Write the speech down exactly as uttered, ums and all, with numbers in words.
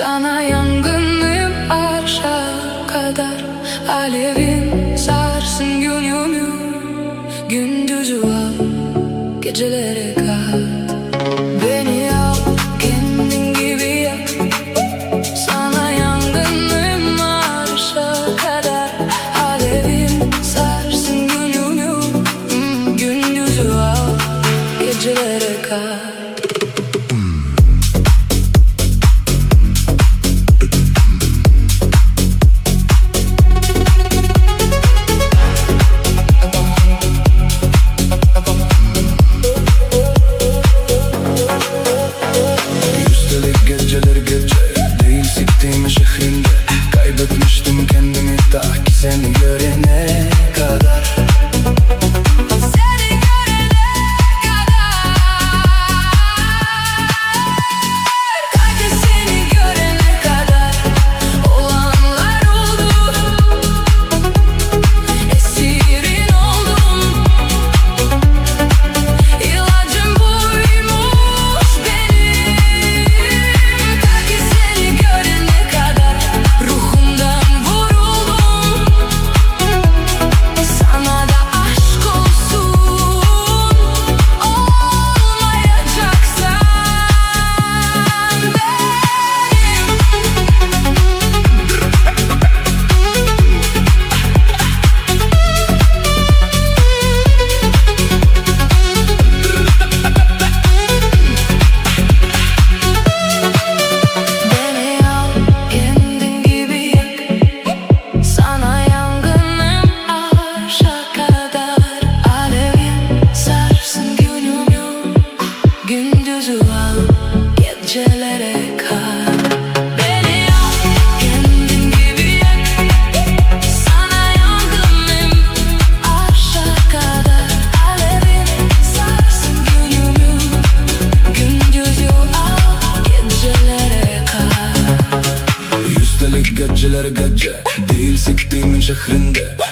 Sana yangınım arşa kadar, alevin sarsın günümü. Gündüzü al, gecelere kal. Beni al, kendin gibi yak. Sana yangınım arşa kadar, alevin sarsın günümü. Gündüzü al, gecelere kal. Geceler gece değil siktiğim şehrinde, kaybetmiştim kendimi ta ki seni görene kadar. Seni görene kadar, kanka seni görene kadar olanlar oldu. Esirin oldum, ilacım buymuş benim. Kanka seni görene kadar ruhumdan vuruldum. Sana da aşk olsun, olmayacaksan benim. Beni al, kendin gibi yak. Sana yangınım arşa kadar, alevin sarsın günümü. Gündüzü al, gecelere kal. Beni al, kendin gibi yak. Sana yangınım arşa kadar, alevin sarsın günümü. Gündüzü al, gecelere kal. Üstelik geceler gece değil siktiğimin şehrinde,